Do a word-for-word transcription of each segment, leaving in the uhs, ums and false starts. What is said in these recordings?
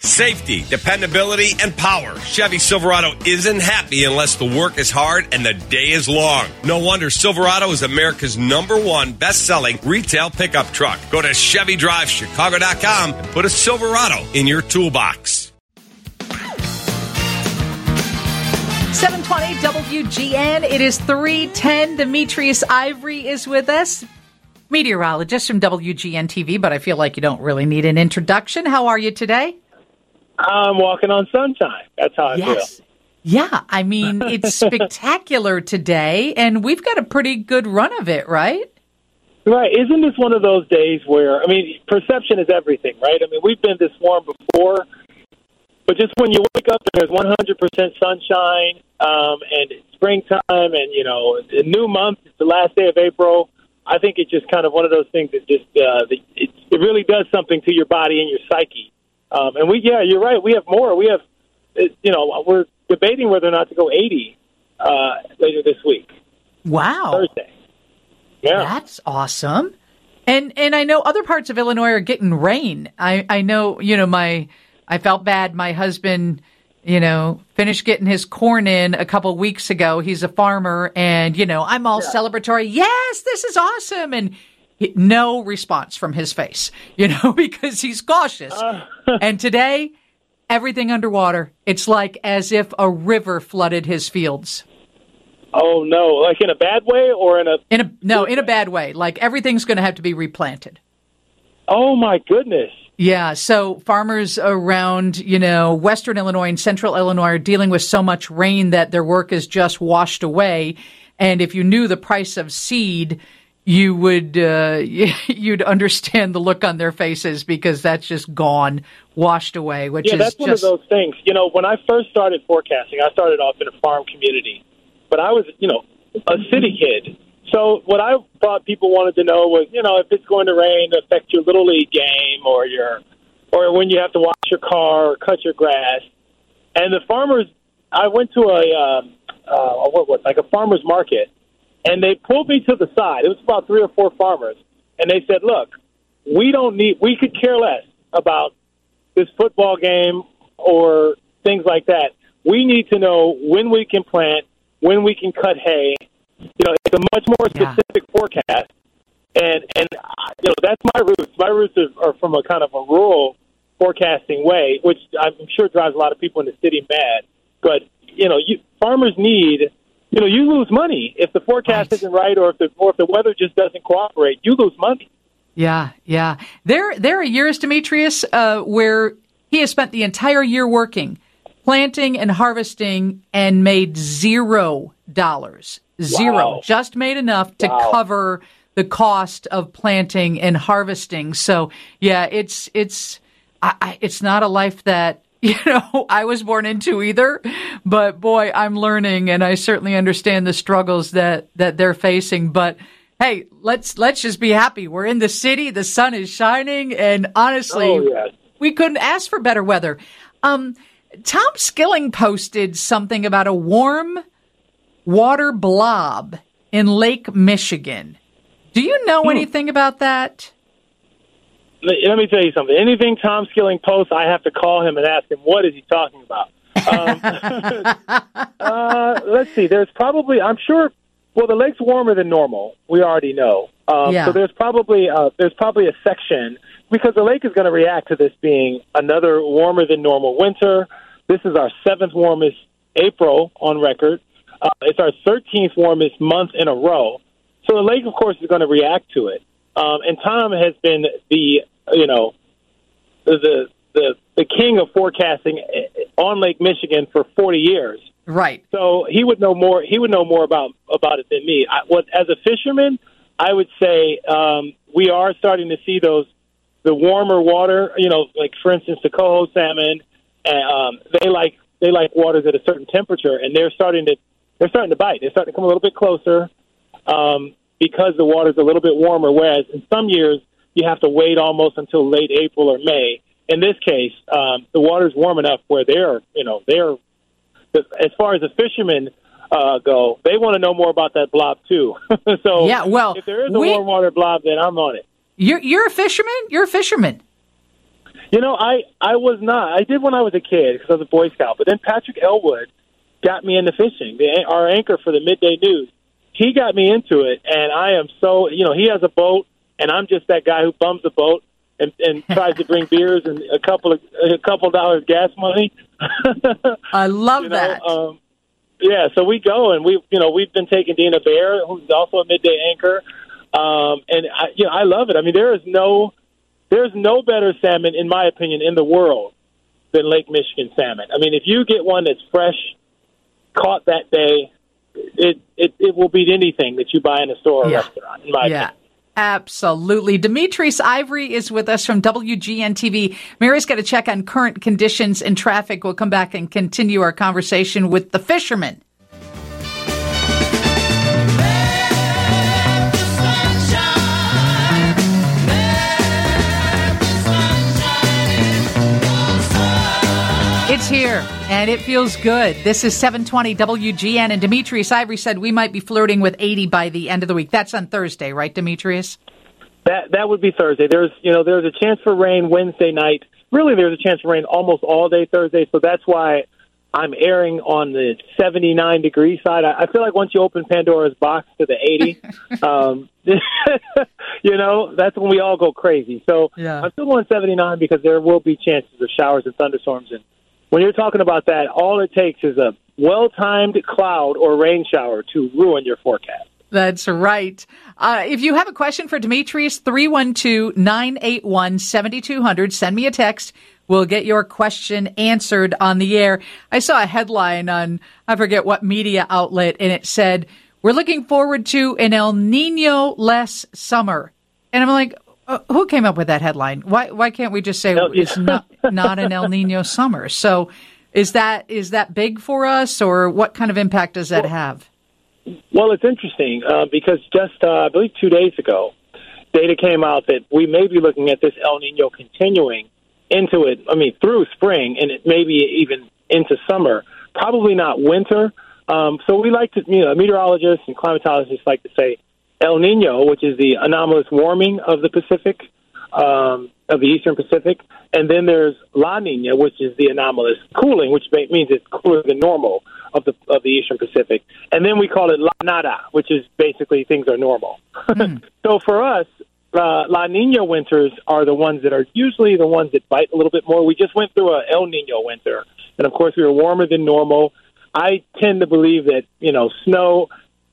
Safety, dependability, and power. Chevy Silverado isn't happy unless the work is hard and the day is long. No wonder Silverado is America's number one best-selling retail pickup truck. Go to Chevy Drive Chicago dot com and put a Silverado in your toolbox. seven twenty W G N. It is three ten. Demetrius Ivory is with us, meteorologist from W G N T V, but I feel like you don't really need an introduction. How are you today? I'm walking on sunshine. That's how I yes. feel. Yeah, I mean, it's spectacular today, and we've got a pretty good run of it, right? Right. Isn't this one of those days where, I mean, perception is everything, right? I mean, we've been this warm before, but just when you wake up and there's one hundred percent sunshine um, and it's springtime and, you know, a new month, it's the last day of April, I think it's just kind of one of those things that just, uh, it, it really does something to your body and your psyche. Um, and we, yeah, you're right. We have more. We have, you know, we're debating whether or not to go eighty uh, later this week. Wow. Thursday. Yeah. That's awesome. And and I know other parts of Illinois are getting rain. I, I know, you know, my, I felt bad. My husband, you know, finished getting his corn in a couple weeks ago. He's a farmer and, you know, I'm all yeah. celebratory. Yes, this is awesome. And no response from his face, you know, because he's cautious. Uh. And today, everything underwater. It's like as if a river flooded his fields. Oh, no. Like in a bad way or in a... in a No, in a bad way. Like everything's going to have to be replanted. Oh, my goodness. Yeah. So farmers around, you know, Western Illinois and Central Illinois are dealing with so much rain that their work is just washed away. And if you knew the price of seed, you would uh, you'd understand the look on their faces because that's just gone, washed away, which yeah, is that's just... one of those things. You know, when I first started forecasting, I started off in a farm community, but I was, you know, a city kid. So what I thought people wanted to know was, you know, if it's going to rain, affect your Little League game or your, or when you have to wash your car or cut your grass. And the farmers, I went to a, um, uh, what was like a farmer's market, and they pulled me to the side. It was about three or four farmers. And they said, look, we don't need, we could care less about this football game or things like that. We need to know when we can plant, when we can cut hay. You know, it's a much more specific yeah. forecast. And, and you know, that's my roots. My roots are, are from a kind of a rural forecasting way, which I'm sure drives a lot of people in the city mad. But, you know, you, farmers need... You know, you lose money if the forecast right. isn't right, or if the or if the weather just doesn't cooperate. You lose money. Yeah, yeah. There, there are years, Demetrius, uh, where he has spent the entire year working, planting and harvesting, and made zero dollars. Zero, wow. just made enough to wow. cover the cost of planting and harvesting. So, yeah, it's it's I, I, it's not a life that, you know, I was born into either, but boy, I'm learning, and I certainly understand the struggles that, that they're facing. But hey, let's let's just be happy. We're in the city, the sun is shining, and honestly, oh, yes. we couldn't ask for better weather. Um, Tom Skilling posted something about a warm water blob in Lake Michigan. Do you know hmm. anything about that? Let me tell you something. Anything Tom Skilling posts, I have to call him and ask him, what is he talking about? Um, uh, let's see. There's probably, I'm sure, well, the lake's warmer than normal. We already know. Um, yeah. So there's probably uh, there's probably a section, because the lake is going to react to this being another warmer than normal winter. This is our seventh warmest April on record. Uh, it's our thirteenth warmest month in a row. So the lake, of course, is going to react to it. Um, and Tom has been the, you know, the the the king of forecasting on Lake Michigan for forty years. Right. So he would know more. He would know more about about it than me. I, what as a fisherman, I would say um, we are starting to see those the warmer water. You know, like for instance, the coho salmon. And, um, they like they like waters at a certain temperature, and they're starting to they're starting to bite. They're starting to come a little bit closer. Um, because the water's a little bit warmer, whereas in some years you have to wait almost until late April or May. In this case, um, the water's warm enough where they're, you know, they're, as far as the fishermen uh, go, they want to know more about that blob too. So yeah, well, if there is a we, warm water blob, then I'm on it. You're, you're a fisherman? You're a fisherman. You know, I, I was not. I did when I was a kid because I was a Boy Scout. But then Patrick Elwood got me into fishing, the, our anchor for the Midday News. He got me into it, and I am so, you know, he has a boat, and I'm just that guy who bums the boat and, and tries to bring beers and a couple of a couple dollars gas money. I love you know, that. Um, yeah, so we go, and we, you know, we've been taking Dina Bear, who's also a midday anchor, um, and I, you know, I love it. I mean, there is no, there's no better salmon, in my opinion, in the world than Lake Michigan salmon. I mean, if you get one that's fresh, caught that day, it it, it will beat anything that you buy in a store or yeah. restaurant, in my yeah. opinion. Absolutely. Demetrius Ivory is with us from W G N T V. Mary's got to check on current conditions and traffic. We'll come back and continue our conversation with the fishermen. It's here, and it feels good. This is seven twenty W G N, and Demetrius Ivory said we might be flirting with eighty by the end of the week. That's on Thursday, right, Demetrius? That that would be Thursday. There's you know there's a chance for rain Wednesday night. Really, there's a chance for rain almost all day Thursday. So that's why I'm erring on the seventy-nine degree side. I, I feel like once you open Pandora's box to the eighty, um, you know that's when we all go crazy. So yeah. I'm still going seventy-nine because there will be chances of showers and thunderstorms. And when you're talking about that, all it takes is a well-timed cloud or rain shower to ruin your forecast. That's right. Uh, if you have a question for Demetrius, three one two, nine eight one, seven two zero zero. Send me a text. We'll get your question answered on the air. I saw a headline on, I forget what media outlet, and it said, we're looking forward to an El Nino-less summer. And I'm like, uh, who came up with that headline? Why why can't we just say no, it's not not an El Nino summer? So is that is that big for us, or what kind of impact does that well, have? Well, it's interesting uh, because just, uh, I believe, two days ago, data came out that we may be looking at this El Nino continuing into it, I mean, through spring and it maybe even into summer, probably not winter. Um, so we like to, you know, meteorologists and climatologists like to say El Nino, which is the anomalous warming of the Pacific, um, of the Eastern Pacific. And then there's La Nina, which is the anomalous cooling, which means it's cooler than normal of the of the Eastern Pacific. And then we call it La Nada, which is basically things are normal. Mm. So for us, uh, La Nina winters are the ones that are usually the ones that bite a little bit more. We just went through a El Nino winter, and of course we were warmer than normal. I tend to believe that, you know, snow,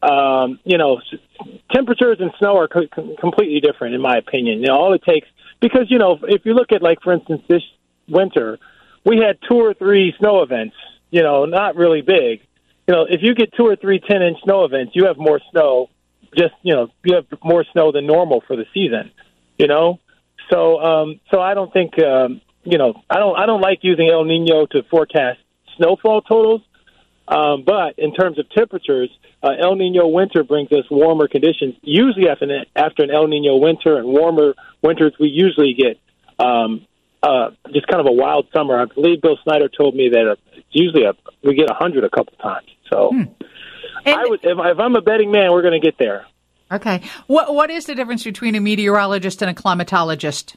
um, you know, temperatures and snow are co- completely different, in my opinion. You know, all it takes, because, you know, if you look at, like, for instance, this winter, we had two or three snow events, you know, not really big. You know, if you get two or three ten-inch snow events, you have more snow, just, you know, you have more snow than normal for the season, you know? So, um, so I don't think, um, you know, I don't, I don't like using El Nino to forecast snowfall totals. Um, but in terms of temperatures, uh, El Nino winter brings us warmer conditions. Usually after an, after an El Nino winter and warmer winters, we usually get um, uh, just kind of a wild summer. I believe Bill Snyder told me that uh, it's usually a, we get one hundred a couple times. So hmm. I would, if, if I'm a betting man, we're going to get there. Okay. What What is the difference between a meteorologist and a climatologist?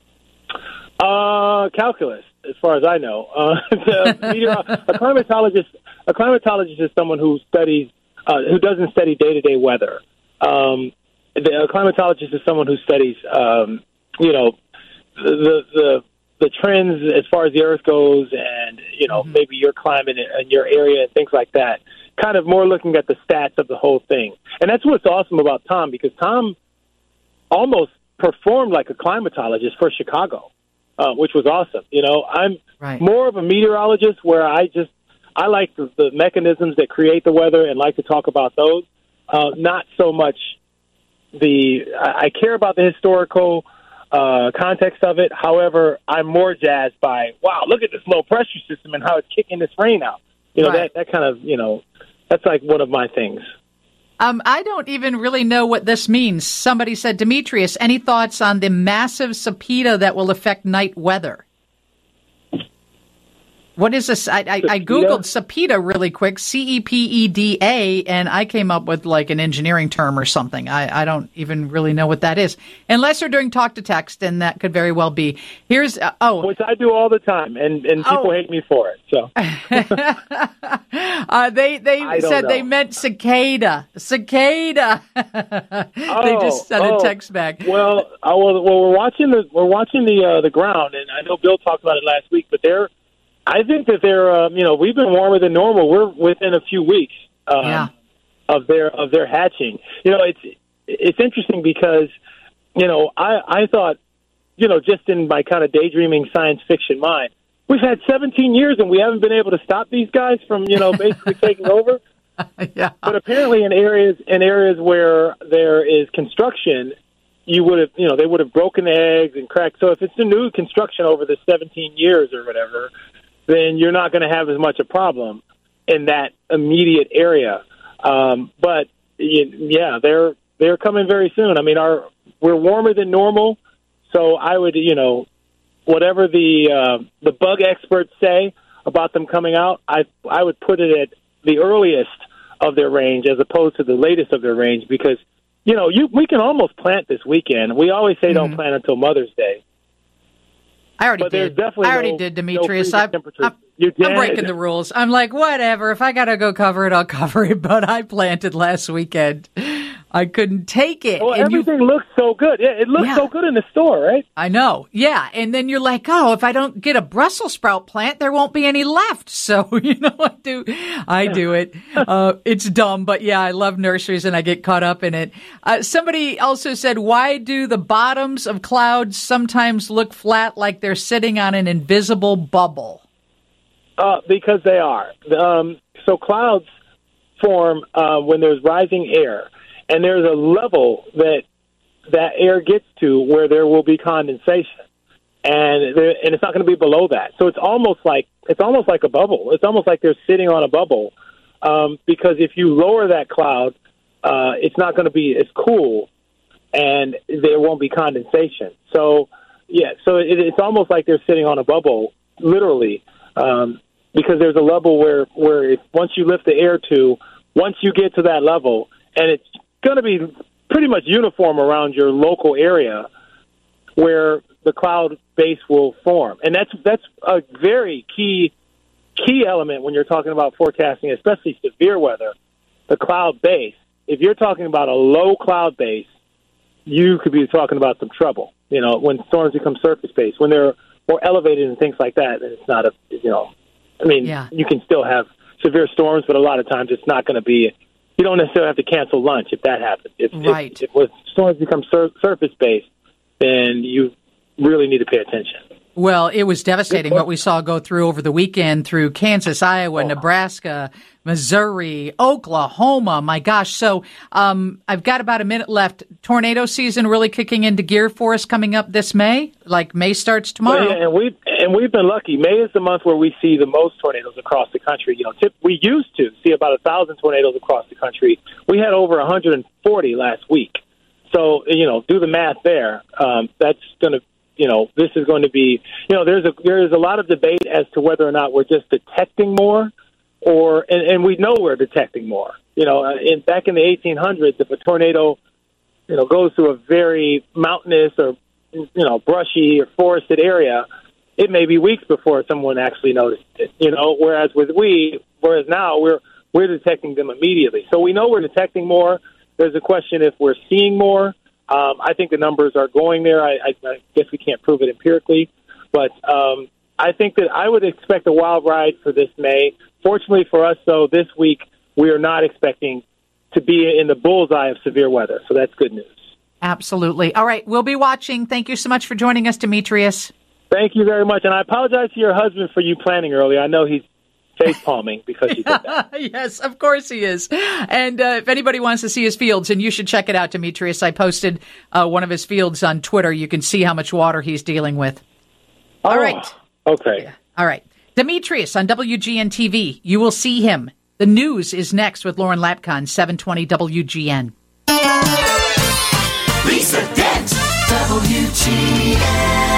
Uh, calculus, as far as I know. Uh, the meteor- a climatologist, a climatologist is someone who studies, uh, who doesn't study day-to-day weather. Um, the, a climatologist is someone who studies, um, you know, the the the trends as far as the Earth goes, and you know, mm-hmm. maybe your climate and your area and things like that. Kind of more looking at the stats of the whole thing, and that's what's awesome about Tom, because Tom almost performed like a climatologist for Chicago. Uh, which was awesome. You know, I'm right. more of a meteorologist where I just, I like the, the mechanisms that create the weather and like to talk about those. Uh, not so much the, I, I care about the historical uh, context of it. However, I'm more jazzed by, wow, look at this low pressure system and how it's kicking this rain out. You know, right. that, that kind of, you know, that's like one of my things. Um, I don't even really know what this means. Somebody said, Demetrius, any thoughts on the massive subpoena that will affect night weather? What is this? I, I, I Googled CEPEDA really quick, C E P E D A, and I came up with like an engineering term or something. I, I don't even really know what that is. Unless they're doing talk to text, and that could very well be. Here's, uh, oh. Which I do all the time, and, and people oh. hate me for it. So uh, They, they said know. they meant cicada. Cicada. oh, they just sent oh. a text back. Well, uh, well, well, we're watching the, we're watching the, uh, the ground, and I know Bill talked about it last week, but they're, I think that they're, um, you know, we've been warmer than normal. We're within a few weeks um, yeah. of their of their hatching. You know, it's it's interesting because, you know, I, I thought, you know, just in my kind of daydreaming science fiction mind, we've had seventeen years and we haven't been able to stop these guys from, you know, basically taking over. yeah. But apparently, in areas in areas where there is construction, you would have, you know, they would have broken eggs and cracked. So if it's a new construction over the seventeen years or whatever, then you're not going to have as much a problem in that immediate area. Um, but yeah, they're they're coming very soon. I mean, our we're warmer than normal, so I would, you know, whatever the uh, the bug experts say about them coming out, I I would put it at the earliest of their range as opposed to the latest of their range because, you know, you we can almost plant this weekend. We always say mm-hmm. don't plant until Mother's Day. I already but did. I already no, did, Demetrius. No I'm, I'm, you did. I'm breaking the rules. I'm like, whatever. If I got to go cover it, I'll cover it. But I planted last weekend. I couldn't take it. Well, and everything you, looks so good. Yeah, it looks yeah. so good in the store, right? I know. Yeah. And then you're like, oh, if I don't get a Brussels sprout plant, there won't be any left. So, you know, I do, I do it. uh, it's dumb, but yeah, I love nurseries and I get caught up in it. Uh, somebody also said, why do the bottoms of clouds sometimes look flat like they're sitting on an invisible bubble? Uh, because they are. Um, so clouds form uh, when there's rising air. And there's a level that that air gets to where there will be condensation, and there, and it's not going to be below that. So it's almost like it's almost like a bubble. It's almost like they're sitting on a bubble, um, because if you lower that cloud, uh, it's not going to be as cool, and there won't be condensation. So yeah, so it, it's almost like they're sitting on a bubble, literally, um, because there's a level where where if, once you lift the air to, once you get to that level, and it's going to be pretty much uniform around your local area where the cloud base will form. And that's that's a very key key element when you're talking about forecasting, especially severe weather, the cloud base. If you're talking about a low cloud base, you could be talking about some trouble. You know, when storms become surface based, when they're more elevated and things like that, it's not a, you know, I mean, yeah. you can still have severe storms, but a lot of times it's not going to be, you don't necessarily have to cancel lunch if that happens. If, right. if, if when storms become sur- surface-based, then you really need to pay attention. Well, it was devastating what we saw go through over the weekend through Kansas, Iowa, oh. Nebraska, Missouri, Oklahoma. My gosh. So um, I've got about a minute left. Tornado season really kicking into gear for us coming up this May. Like May starts tomorrow. Well, yeah, and we've, and we've been lucky. May is the month where we see the most tornadoes across the country. You know, tip, we used to see about a thousand tornadoes across the country. We had over one hundred forty last week. So, you know, do the math there. Um, that's going to, you know, this is going to be, you know, there's a there is a lot of debate as to whether or not we're just detecting more, or and, and we know we're detecting more. You know, in back in the eighteen hundreds, if a tornado, you know, goes through a very mountainous or, you know, brushy or forested area, it may be weeks before someone actually noticed it. You know, whereas with we, whereas now we're we're detecting them immediately. So we know we're detecting more. There's a question if we're seeing more. Um, I think the numbers are going there. I, I, I guess we can't prove it empirically, but um, I think that I would expect a wild ride for this May. Fortunately for us, though, this week we are not expecting to be in the bullseye of severe weather, so that's good news. Absolutely. All right, we'll be watching. Thank you so much for joining us, Demetrius. Thank you very much, and I apologize to your husband for you planning early. I know he's face palming because he did that. Yes, of course he is. And uh, if anybody wants to see his fields, and you should check it out, Demetrius. I posted uh, one of his fields on Twitter. You can see how much water he's dealing with. All oh, right. Okay. Yeah. All right. Demetrius on W G N T V. You will see him. The news is next with Lauren Lapcon, seven twenty W G N. Lisa Dent, W G N.